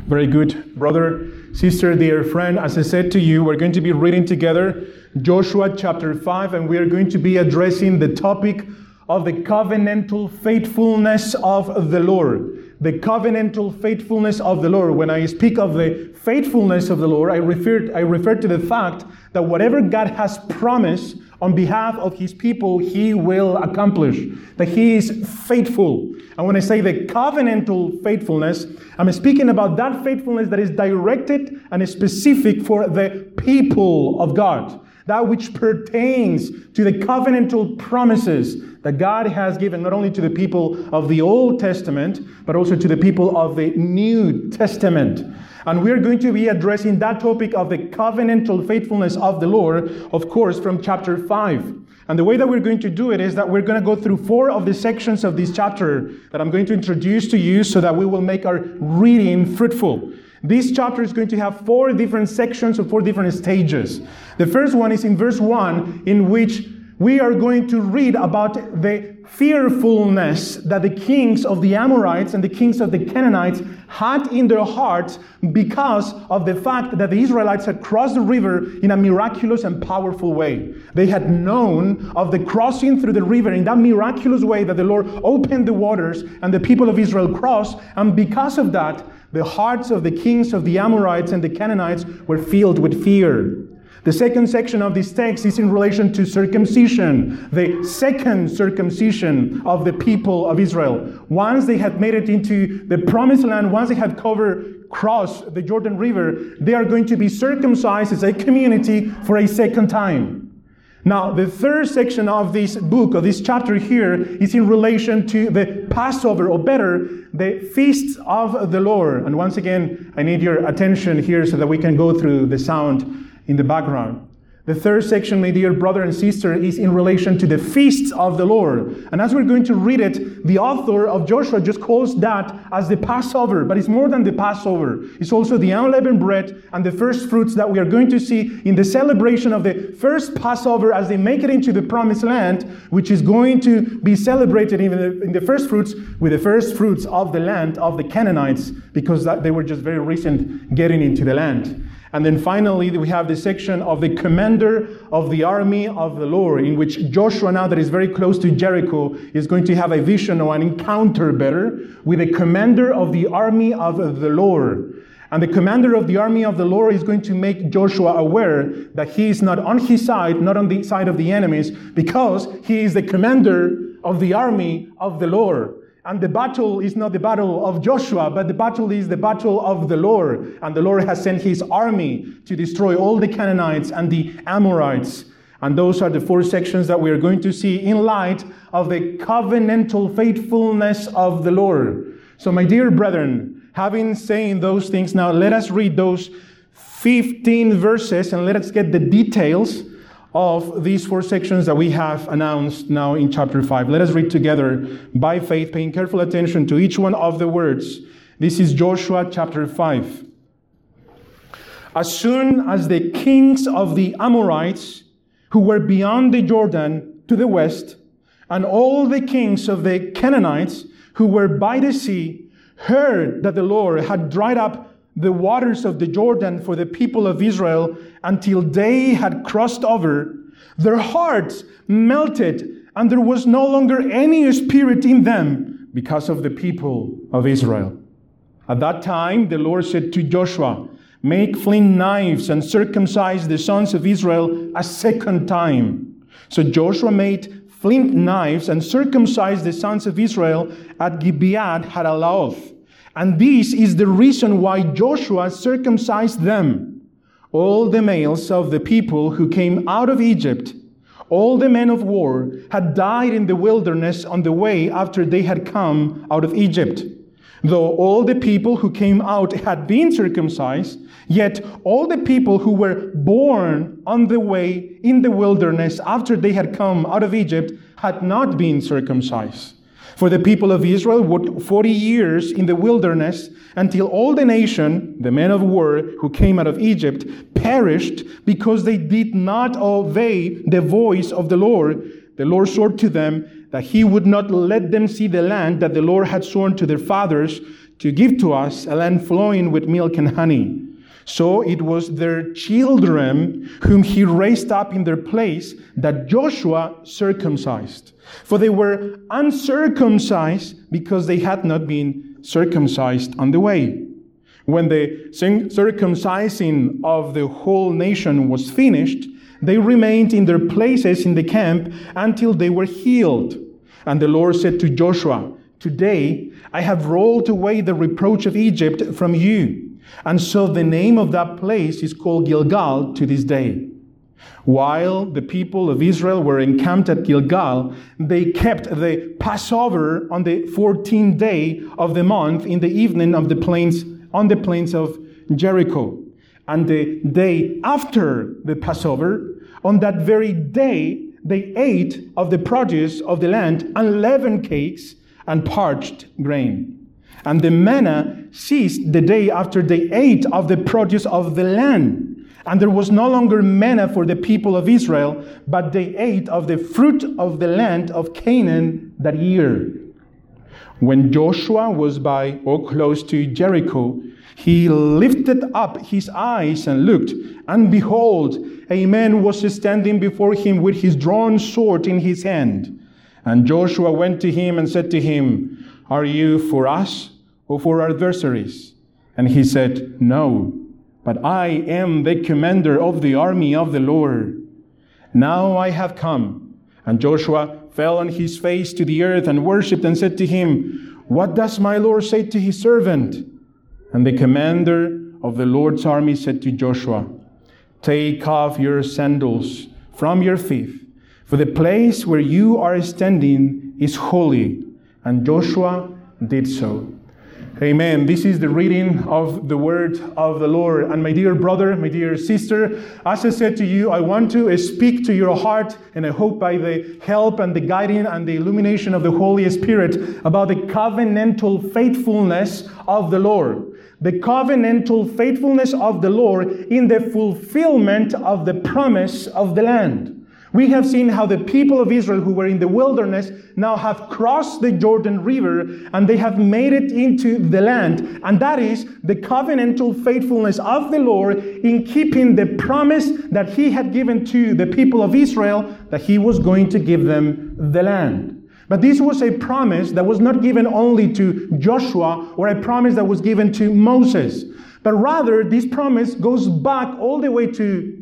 Very good, brother, sister, dear friend. As I said to you, we're going to be reading together Joshua chapter 5, and we are going to be addressing the topic of the covenantal faithfulness of the Lord. The covenantal faithfulness of the Lord. When I speak of the faithfulness of the Lord, I refer to the fact that whatever God has promised on behalf of His people, He will accomplish. That He is faithful. And when I say the covenantal faithfulness, I'm speaking about that faithfulness that is directed and specific for the people of God. That which pertains to the covenantal promises that God has given not only to the people of the Old Testament, but also to the people of the New Testament. And we're going to be addressing that topic of the covenantal faithfulness of the Lord, of course, from chapter 5. And the way that we're going to do it is that we're going to go through 4 of the sections of this chapter that I'm going to introduce to you so that we will make our reading fruitful. This chapter is going to have 4 different sections or 4 different stages. The first one is in verse 1, in which we are going to read about the fearfulness that the kings of the Amorites and the kings of the Canaanites had in their hearts because of the fact that the Israelites had crossed the river in a miraculous and powerful way. They had known of the crossing through the river in that miraculous way that the Lord opened the waters and the people of Israel crossed, and because of that, the hearts of the kings of the Amorites and the Canaanites were filled with fear. The second section of this text is in relation to circumcision, the second circumcision of the people of Israel. Once they had made it into the promised land, once they had crossed the Jordan River, they are going to be circumcised as a community for a second time. Now, the third section of this book, of this chapter here, is in relation to the Passover, or better, the feasts of the Lord. And once again, I need your attention here so that we can go through the sound in the background. The third section, my dear brother and sister, is in relation to the feasts of the Lord. And as we're going to read it, the author of Joshua just calls that as the Passover. But it's more than the Passover. It's also the unleavened bread and the first fruits that we are going to see in the celebration of the first Passover as they make it into the promised land, which is going to be celebrated in the first fruits with the first fruits of the land of the Canaanites, because they were just very recent getting into the land. And then finally, we have the section of the commander of the army of the Lord, in which Joshua, now that is very close to Jericho, is going to have a vision or an encounter better with the commander of the army of the Lord. And the commander of the army of the Lord is going to make Joshua aware that he is not on his side, not on the side of the enemies, because he is the commander of the army of the Lord. And the battle is not the battle of Joshua, but the battle is the battle of the Lord. And the Lord has sent His army to destroy all the Canaanites and the Amorites. And those are the 4 sections that we are going to see in light of the covenantal faithfulness of the Lord. So my dear brethren, having said those things, now let us read those 15 verses and let us get the details of these 4 sections that we have announced now in chapter 5. Let us read together by faith, paying careful attention to each one of the words. This is Joshua chapter 5. As soon as the kings of the Amorites, who were beyond the Jordan to the west, and all the kings of the Canaanites, who were by the sea, heard that the Lord had dried up the waters of the Jordan for the people of Israel until they had crossed over, their hearts melted, and there was no longer any spirit in them because of the people of Israel. At that time, the Lord said to Joshua, "Make flint knives and circumcise the sons of Israel a second time." So Joshua made flint knives and circumcised the sons of Israel at Gibeath Haraloth. And this is the reason why Joshua circumcised them. All the males of the people who came out of Egypt, all the men of war, had died in the wilderness on the way after they had come out of Egypt. Though all the people who came out had been circumcised, yet all the people who were born on the way in the wilderness after they had come out of Egypt had not been circumcised. For the people of Israel worked 40 years in the wilderness until all the nation, the men of war who came out of Egypt, perished because they did not obey the voice of the Lord. The Lord swore to them that He would not let them see the land that the Lord had sworn to their fathers to give to us a land flowing with milk and honey. So it was their children whom he raised up in their place that Joshua circumcised. For they were uncircumcised because they had not been circumcised on the way. When the circumcising of the whole nation was finished, they remained in their places in the camp until they were healed. And the Lord said to Joshua, "Today I have rolled away the reproach of Egypt from you." And so the name of that place is called Gilgal to this day. While the people of Israel were encamped at Gilgal, they kept the Passover on the 14th day of the month in the evening on the plains of Jericho. And the day after the Passover, on that very day, they ate of the produce of the land unleavened cakes and parched grain. And the manna ceased the day after they ate of the produce of the land. And there was no longer manna for the people of Israel, but they ate of the fruit of the land of Canaan that year. When Joshua was by or close to Jericho, he lifted up his eyes and looked, and behold, a man was standing before him with his drawn sword in his hand. And Joshua went to him and said to him, "Are you for us or for our adversaries?" And he said, "No, but I am the commander of the army of the Lord. Now I have come." And Joshua fell on his face to the earth and worshipped and said to him, "What does my Lord say to his servant?" And the commander of the Lord's army said to Joshua, "Take off your sandals from your feet, for the place where you are standing is holy." And Joshua did so. Amen. This is the reading of the word of the Lord. And my dear brother, my dear sister, as I said to you, I want to speak to your heart, and I hope by the help and the guiding and the illumination of the Holy Spirit about the covenantal faithfulness of the Lord. The covenantal faithfulness of the Lord in the fulfillment of the promise of the land. We have seen how the people of Israel who were in the wilderness now have crossed the Jordan River and they have made it into the land. And that is the covenantal faithfulness of the Lord in keeping the promise that He had given to the people of Israel, that He was going to give them the land. But this was a promise that was not given only to Joshua or a promise that was given to Moses. But rather, this promise goes back all the way to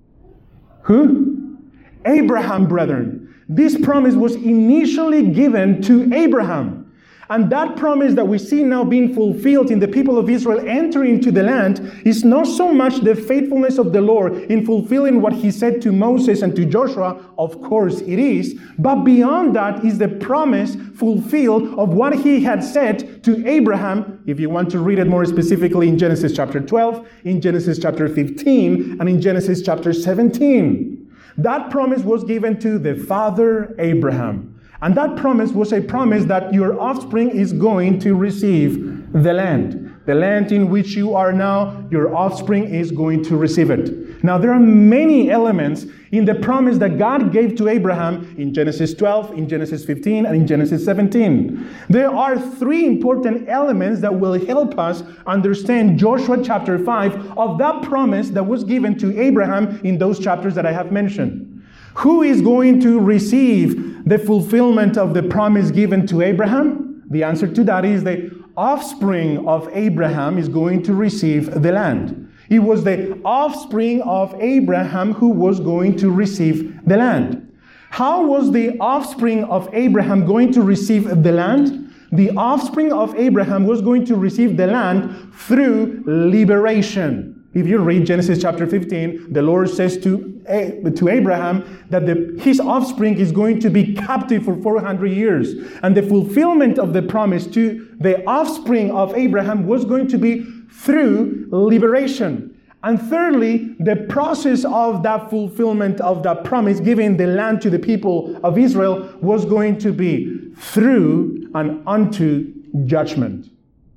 who? Abraham, brethren. This promise was initially given to Abraham. And that promise that we see now being fulfilled in the people of Israel entering into the land is not so much the faithfulness of the Lord in fulfilling what He said to Moses and to Joshua. Of course it is. But beyond that is the promise fulfilled of what He had said to Abraham, if you want to read it more specifically in Genesis chapter 12, in Genesis chapter 15, and in Genesis chapter 17. That promise was given to the father Abraham. And that promise was a promise that your offspring is going to receive the land. The land in which you are now, your offspring is going to receive it. Now, there are many elements in the promise that God gave to Abraham in Genesis 12, in Genesis 15, and in Genesis 17. There are three important elements that will help us understand Joshua chapter 5 of that promise that was given to Abraham in those chapters that I have mentioned. Who is going to receive the fulfillment of the promise given to Abraham? The answer to that is the offspring of Abraham is going to receive the land. It was the offspring of Abraham who was going to receive the land. How was the offspring of Abraham going to receive the land? The offspring of Abraham was going to receive the land through liberation. If you read Genesis chapter 15, the Lord says to Abraham that his offspring is going to be captive for 400 years. And the fulfillment of the promise to the offspring of Abraham was going to be through liberation. And thirdly, the process of that fulfillment of that promise, giving the land to the people of Israel, was going to be through and unto judgment.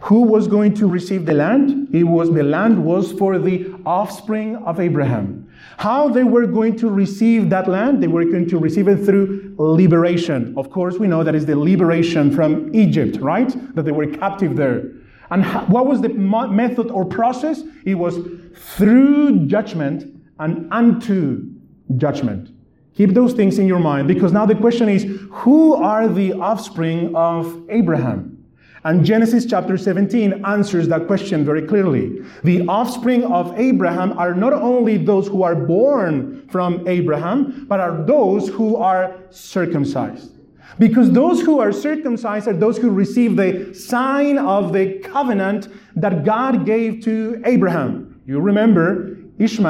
Who was going to receive the land? The land was for the offspring of Abraham. How they were going to receive that land? They were going to receive it through liberation. Of course, we know that is the liberation from Egypt, right? That they were captive there. And what was the method or process? It was through judgment and unto judgment. Keep those things in your mind, because now the question is, who are the offspring of Abraham? And Genesis chapter 17 answers that question very clearly. The offspring of Abraham are not only those who are born from Abraham, but are those who are circumcised. Because those who are circumcised are those who receive the sign of the covenant that God gave to Abraham. You remember,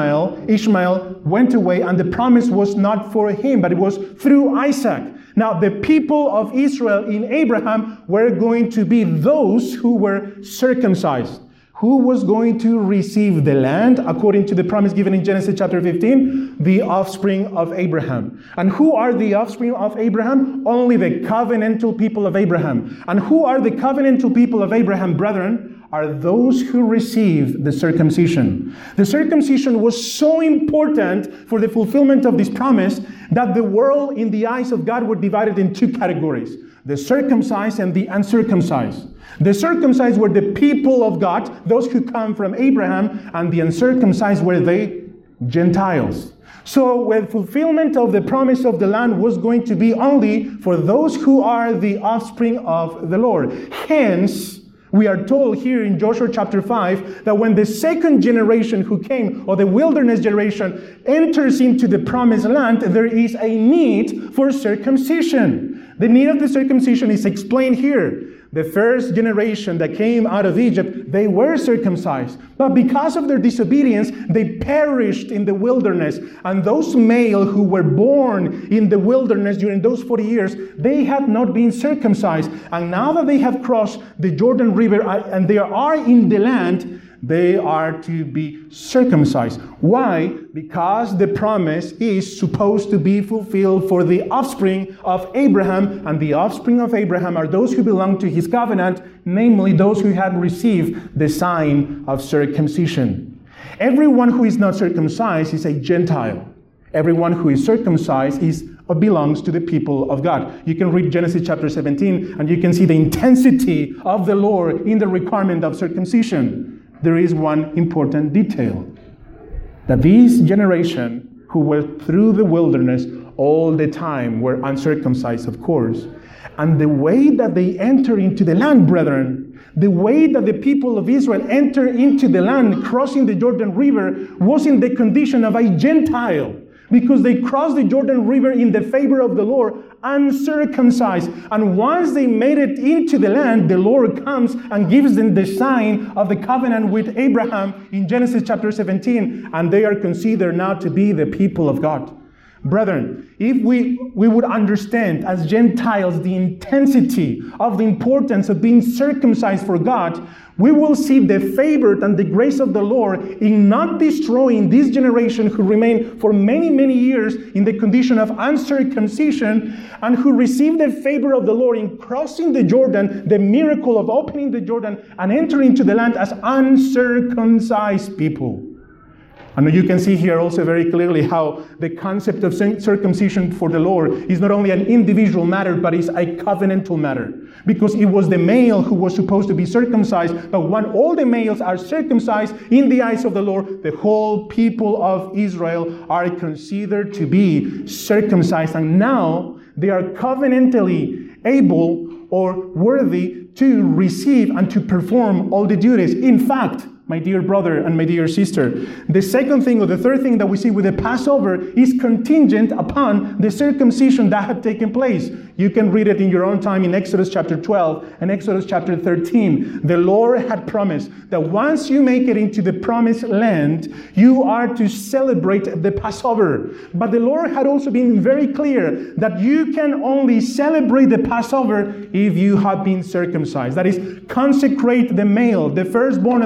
Ishmael went away, and the promise was not for him, but it was through Isaac. Now, the people of Israel in Abraham were going to be those who were circumcised. Who was going to receive the land according to the promise given in Genesis chapter 15? The offspring of Abraham. And who are the offspring of Abraham? Only the covenantal people of Abraham. And who are the covenantal people of Abraham, brethren? Are those who received the circumcision. The circumcision was so important for the fulfillment of this promise that the world in the eyes of God were divided in two categories: the circumcised and the uncircumcised. The circumcised were the people of God, those who come from Abraham, and the uncircumcised were the Gentiles. So when fulfillment of the promise of the land was going to be only for those who are the offspring of the Lord. Hence, we are told here in Joshua chapter 5 that when the second generation who came, or the wilderness generation, enters into the promised land, there is a need for circumcision. The need of the circumcision is explained here. The first generation that came out of Egypt, they were circumcised. But because of their disobedience, they perished in the wilderness. And those males who were born in the wilderness during those 40 years, they had not been circumcised. And now that they have crossed the Jordan River and they are in the land, they are to be circumcised. Why? Because the promise is supposed to be fulfilled for the offspring of Abraham, and the offspring of Abraham are those who belong to his covenant, namely those who had received the sign of circumcision. Everyone who is not circumcised is a Gentile. Everyone who is circumcised belongs to the people of God. You can read Genesis chapter 17 and you can see the intensity of the Lord in the requirement of circumcision. There is one important detail, that this generation who were through the wilderness all the time were uncircumcised, of course. And the way that they enter into the land, brethren, the way that the people of Israel enter into the land crossing the Jordan River was in the condition of a Gentile, because they crossed the Jordan River in the favor of the Lord, uncircumcised. And once they made it into the land, the Lord comes and gives them the sign of the covenant with Abraham in Genesis chapter 17, and they are considered now to be the people of God. Brethren, if we would understand as Gentiles the intensity of the importance of being circumcised for God, we will see the favor and the grace of the Lord in not destroying this generation who remained for many, many years in the condition of uncircumcision, and who received the favor of the Lord in crossing the Jordan, the miracle of opening the Jordan and entering into the land as uncircumcised people. And you can see here also very clearly how the concept of circumcision for the Lord is not only an individual matter, but is a covenantal matter. Because it was the male who was supposed to be circumcised, but when all the males are circumcised in the eyes of the Lord, the whole people of Israel are considered to be circumcised. And now they are covenantally able or worthy to receive and to perform all the duties. In fact, my dear brother and my dear sister, the second thing or the third thing that we see with the Passover is contingent upon the circumcision that had taken place. You can read it in your own time in Exodus chapter 12 and Exodus chapter 13. The Lord had promised that once you make it into the promised land, you are to celebrate the Passover. But the Lord had also been very clear that you can only celebrate the Passover if you have been circumcised. That is, consecrate the male, the firstborn of Israel,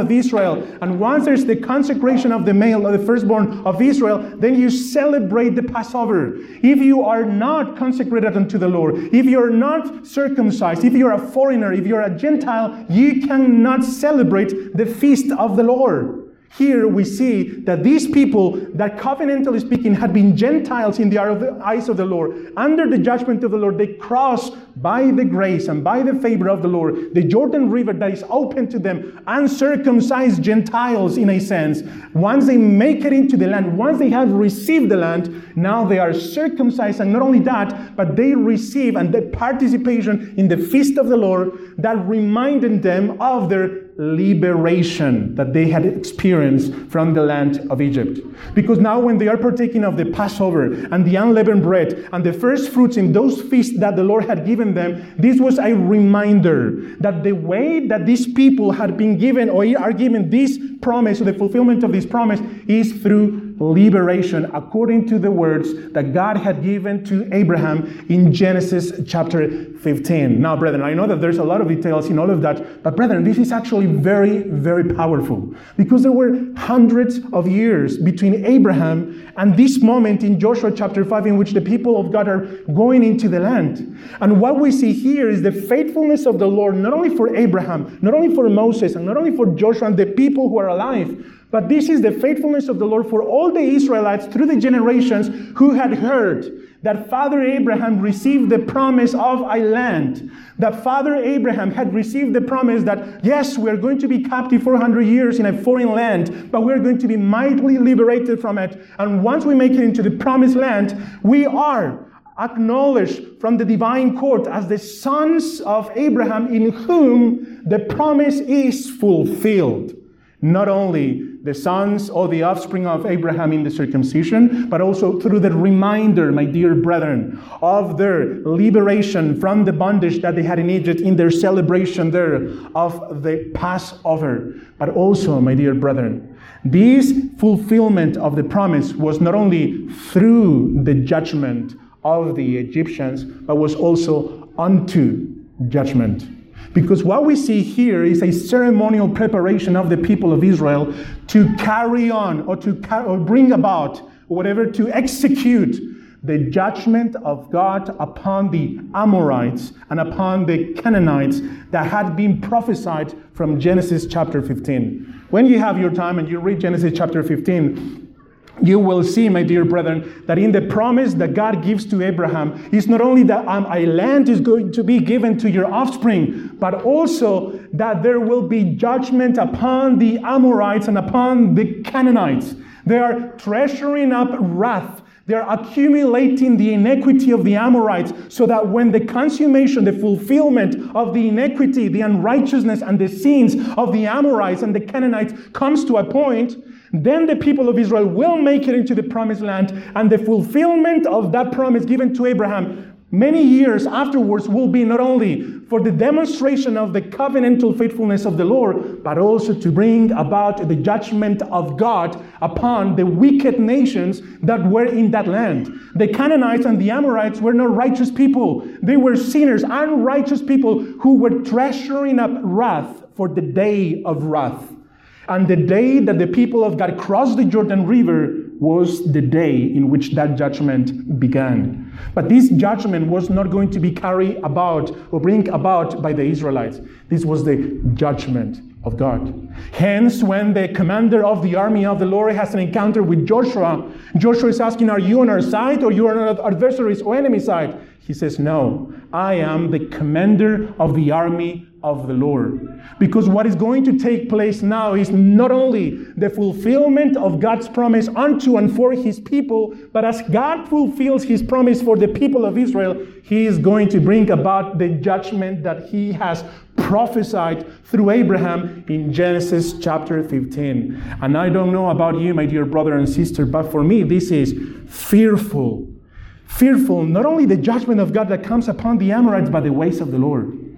Israel. And once there's the consecration of the male or the firstborn of Israel, then you celebrate the Passover. If you are not consecrated unto the Lord, if you're not circumcised, if you're a foreigner, if you're a Gentile, you cannot celebrate the feast of the Lord. Here we see that these people that covenantally speaking had been Gentiles in the eyes of the Lord. Under the judgment of the Lord, they cross by the grace and by the favor of the Lord the Jordan River that is open to them, uncircumcised Gentiles in a sense. Once they make it into the land, once they have received the land, now they are circumcised. And not only that, but they receive and the participation in the feast of the Lord that reminded them of their liberation that they had experienced from the land of Egypt. Because now when they are partaking of the Passover and the unleavened bread and the first fruits in those feasts that the Lord had given them, this was a reminder that the way that these people had been given or are given this promise, or the fulfillment of this promise, is through liberation, according to the words that God had given to Abraham in Genesis chapter 15. Now, brethren, I know that there's a lot of details in all of that, but brethren, this is actually very, very powerful, because there were hundreds of years between Abraham and this moment in Joshua chapter 5 in which the people of God are going into the land. And what we see here is the faithfulness of the Lord, not only for Abraham, not only for Moses, and not only for Joshua and the people who are alive, but this is the faithfulness of the Lord for all the Israelites through the generations who had heard that Father Abraham received the promise of a land. That Father Abraham had received the promise that, yes, we are going to be captive 400 years in a foreign land, but we are going to be mightily liberated from it. And once we make it into the promised land, we are acknowledged from the divine court as the sons of Abraham, in whom the promise is fulfilled. Not only the sons or the offspring of Abraham in the circumcision, but also through the reminder, my dear brethren, of their liberation from the bondage that they had in Egypt in their celebration there of the Passover. But also, my dear brethren, this fulfillment of the promise was not only through the judgment of the Egyptians, but was also unto judgment. Because what we see here is a ceremonial preparation of the people of Israel to carry on or bring about, whatever, to execute the judgment of God upon the Amorites and upon the Canaanites that had been prophesied from Genesis chapter 15. When you have your time and you read Genesis chapter 15, you will see, my dear brethren, that in the promise that God gives to Abraham is not only that a land is going to be given to your offspring, but also that there will be judgment upon the Amorites and upon the Canaanites. They are treasuring up wrath. They are accumulating the iniquity of the Amorites, so that when the consummation, the fulfillment of the iniquity, the unrighteousness, and the sins of the Amorites and the Canaanites comes to a point, then the people of Israel will make it into the promised land, and the fulfillment of that promise given to Abraham many years afterwards will be not only for the demonstration of the covenantal faithfulness of the Lord, but also to bring about the judgment of God upon the wicked nations that were in that land. The Canaanites and the Amorites were not righteous people. They were sinners, unrighteous people who were treasuring up wrath for the day of wrath. And the day that the people of God crossed the Jordan River was the day in which that judgment began. But this judgment was not going to be carried about or bring about by the Israelites. This was the judgment of God. Hence, when the commander of the army of the Lord has an encounter with Joshua, Joshua is asking, are you on our side or you are on our adversary's or enemy side? He says, no, I am the commander of the army of the Lord. Because what is going to take place now is not only the fulfillment of God's promise unto and for his people, but as God fulfills his promise for the people of Israel, he is going to bring about the judgment that he has prophesied through Abraham in Genesis chapter 15. And I don't know about you, my dear brother and sister, but for me, this is fearful. Fearful, not only the judgment of God that comes upon the Amorites, but the ways of the Lord.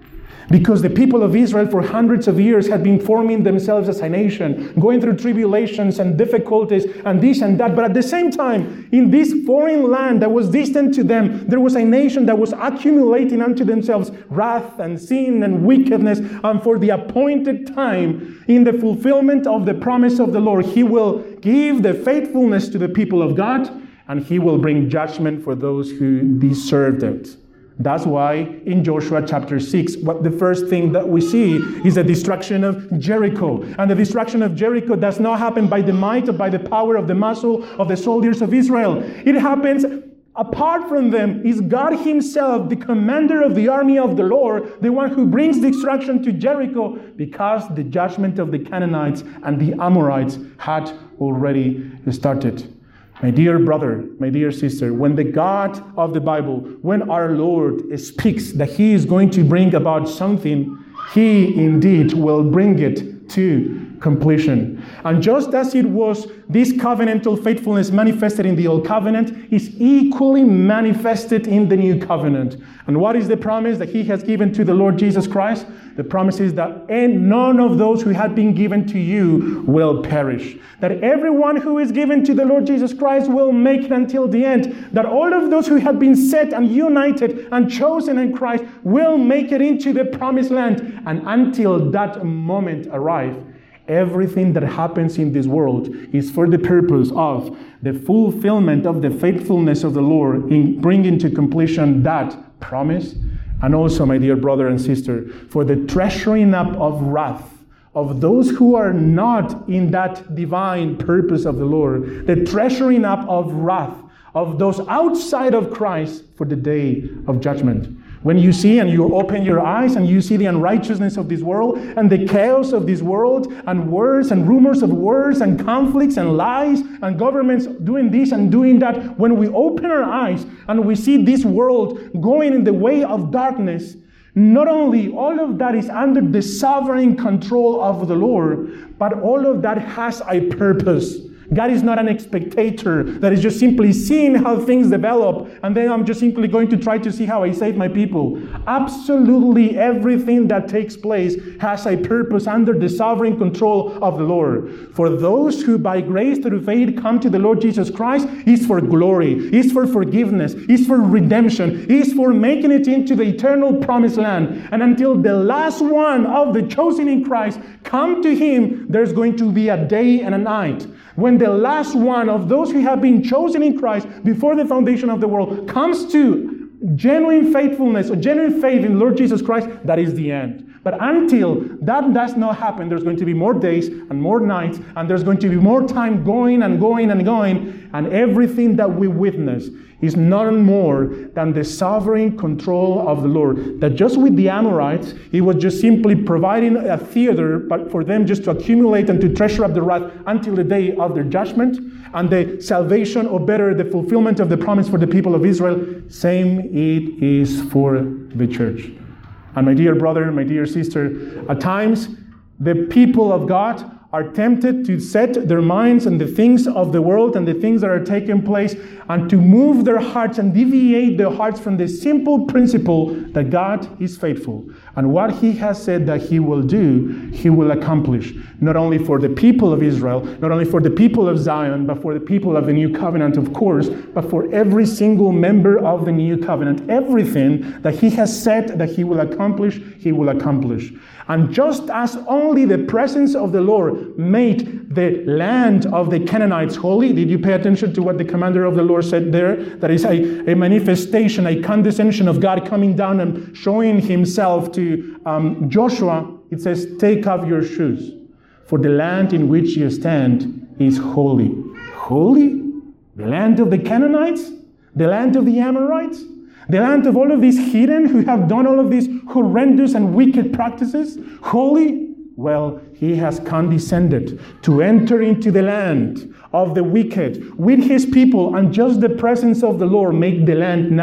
Because the people of Israel for hundreds of years had been forming themselves as a nation, going through tribulations and difficulties and this and that. But at the same time, in this foreign land that was distant to them, there was a nation that was accumulating unto themselves wrath and sin and wickedness. And for the appointed time, in the fulfillment of the promise of the Lord, He will give the faithfulness to the people of God, and He will bring judgment for those who deserved it. That's why in Joshua chapter 6, the first thing that we see is the destruction of Jericho. And the destruction of Jericho does not happen by the might or by the power of the muscle of the soldiers of Israel. It happens apart from them. Is God Himself, the commander of the army of the Lord, the one who brings destruction to Jericho, because the judgment of the Canaanites and the Amorites had already started. My dear brother, my dear sister, when the God of the Bible, when our Lord speaks that He is going to bring about something, He indeed will bring it to completion. And just as it was this covenantal faithfulness manifested in the Old Covenant, is equally manifested in the New Covenant. And what is the promise that He has given to the Lord Jesus Christ? The promise is that none of those who had been given to you will perish. That everyone who is given to the Lord Jesus Christ will make it until the end. That all of those who have been set and united and chosen in Christ will make it into the promised land. And until that moment arrives, everything that happens in this world is for the purpose of the fulfillment of the faithfulness of the Lord in bringing to completion that promise. And also, my dear brother and sister, for the treasuring up of wrath of those who are not in that divine purpose of the Lord, the treasuring up of wrath of those outside of Christ for the day of judgment. When you see and you open your eyes and you see the unrighteousness of this world and the chaos of this world and wars and rumors of wars and conflicts and lies and governments doing this and doing that, when we open our eyes and we see this world going in the way of darkness, not only all of that is under the sovereign control of the Lord, but all of that has a purpose. God is not an spectator that is just simply seeing how things develop and then I'm just simply going to try to see how I save my people. Absolutely everything that takes place has a purpose under the sovereign control of the Lord. For those who by grace through faith come to the Lord Jesus Christ, is for glory, is for forgiveness, is for redemption, is for making it into the eternal promised land. And until the last one of the chosen in Christ come to Him, there's going to be a day and a night. When the last one of those who have been chosen in Christ before the foundation of the world comes to genuine faithfulness or genuine faith in Lord Jesus Christ, that is the end. But until that does not happen, there's going to be more days and more nights, and there's going to be more time going and going and going, and everything that we witness is none more than the sovereign control of the Lord. That just with the Amorites, He was just simply providing a theater but for them just to accumulate and to treasure up the wrath until the day of their judgment and the salvation, or better, the fulfillment of the promise for the people of Israel. Same it is for the church. And my dear brother, my dear sister, at times the people of God are tempted to set their minds on the things of the world and the things that are taking place, and to move their hearts and deviate their hearts from the simple principle that God is faithful. And what He has said that He will do, He will accomplish. Not only for the people of Israel, not only for the people of Zion, but for the people of the New Covenant, of course, but for every single member of the New Covenant. Everything that He has said that He will accomplish, He will accomplish. And just as only the presence of the Lord made the land of the Canaanites holy, did you pay attention to what the commander of the Lord said there? That is a manifestation, a condescension of God coming down and showing Himself to Joshua. It says, take off your shoes, for the land in which you stand is holy. Holy? The land of the Canaanites? The land of the Amorites? The land of all of these heathen who have done all of these horrendous and wicked practices? Holy? Well, He has condescended to enter into the land of the wicked with His people, and just the presence of the Lord make the land now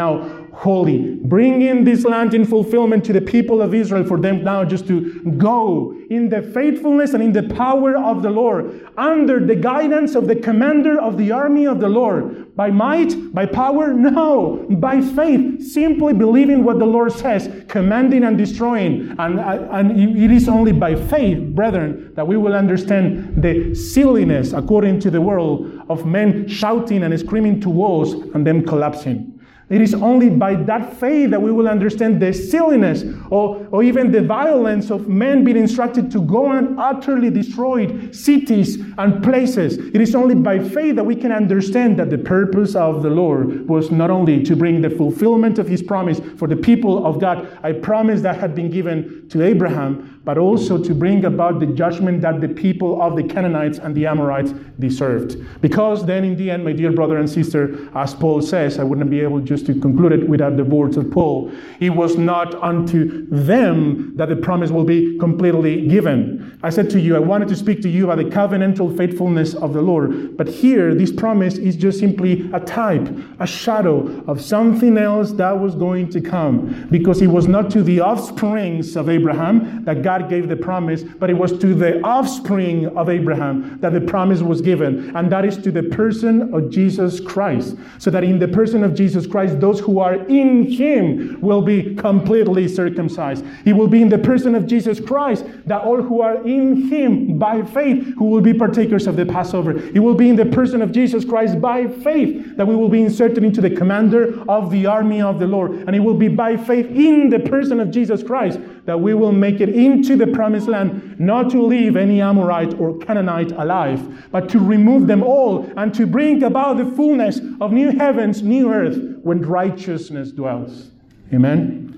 holy. Bringing this land in fulfillment to the people of Israel for them now just to go in the faithfulness and in the power of the Lord, under the guidance of the commander of the army of the Lord. By might, by power? No. By faith, simply believing what the Lord says, commanding and destroying. And it is only by faith, brethren, that we will understand the silliness, according to the world, of men shouting and screaming to walls and them collapsing. It is only by that faith that we will understand the silliness or even the violence of men being instructed to go and utterly destroy cities and places. It is only by faith that we can understand that the purpose of the Lord was not only to bring the fulfillment of His promise for the people of God, a promise that had been given to Abraham, but also to bring about the judgment that the people of the Canaanites and the Amorites deserved. Because then in the end, my dear brother and sister, as Paul says, I wouldn't be able just to conclude it without the words of Paul, it was not unto them that the promise will be completely given. I said to you, I wanted to speak to you about the covenantal faithfulness of the Lord, but here this promise is just simply a type, a shadow of something else that was going to come, because it was not to the offsprings of Abraham that God gave the promise, but it was to the offspring of Abraham that the promise was given, and that is to the person of Jesus Christ, so that in the person of Jesus Christ, those who are in Him will be completely circumcised. It will be in the person of Jesus Christ that all who are in Him by faith, who will be partakers of the Passover. It will be in the person of Jesus Christ by faith that we will be inserted into the commander of the army of the Lord. And it will be by faith in the person of Jesus Christ that we will make it into the promised land, not to leave any Amorite or Canaanite alive, but to remove them all and to bring about the fullness of new heavens, new earth, when righteousness dwells. Amen.